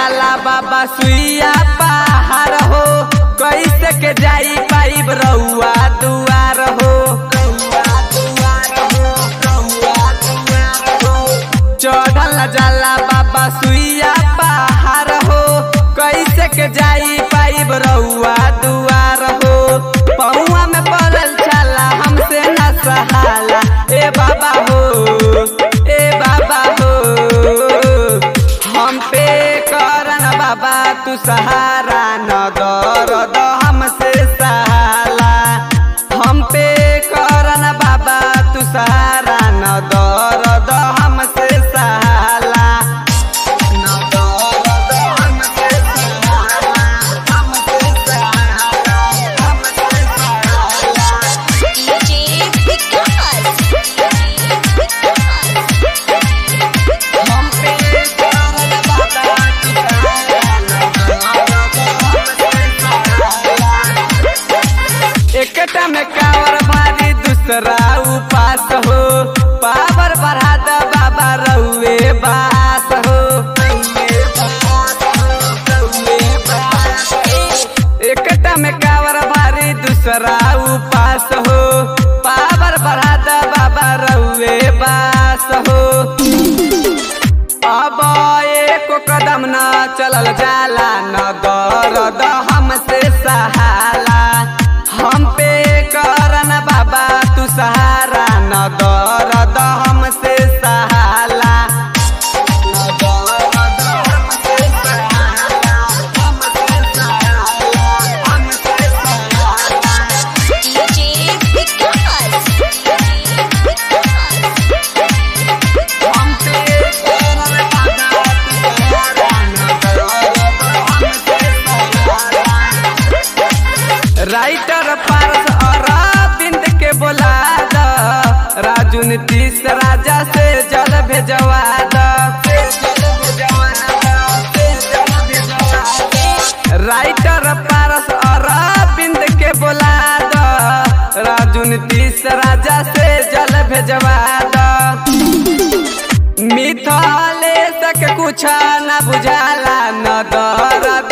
जाला बाबा सुइया पहाड़ हो, कैसे के जाई पाइब रउआ दुआर हो। चढ़ल जाला बाबा सुइया पहाड़ हो, कैसे के जाई पाइब रउआ दुआर हो। पहुआ में पड़ल छाला हमसे न सहाला, ए बाबा हो, ए बाबा हो। हम पे करन बाबा तू सहारा, न दर्द हमसे सहाला। हम पे करन बाबा तू सहारा, न दर्द हमसे सहाला। न दर्द हमसे सहाला, हमसे सहाला, हमसे सहाला। DJ Vikas. हम पे करन बाबा तू सहारा, न दर्द हमसे सहाला। एकटा में कावर भारी दूसरा उपास हो, पावर बढ़ा द बाबा रउए बास हो। एकटा में कावर भारी दूसरा उपास हो, पावर बढ़ा द बाबा रउए बास हो। अब एको कदम न चलल जाला, न दर्द हमसे सहाला। हम पे करन बाबा तू सहारा, न दर्द हमसे सहाला। न दर्द हमसे सहाला, हमसे सहाला, हमसे सहाला। DJ Vikas. हम पे करन बाबा तू सहारा, न दर्द हमसे सहाला। राइटर पारस और बिंद के बोला द, राजू नीतीश राजा से जल भेजवा द। राइटर पारस और बिंद के बोला द, राजू नीतीश राजा से जल भेजवा द। मिथलेश के कुछ न बुझाला, न दर्द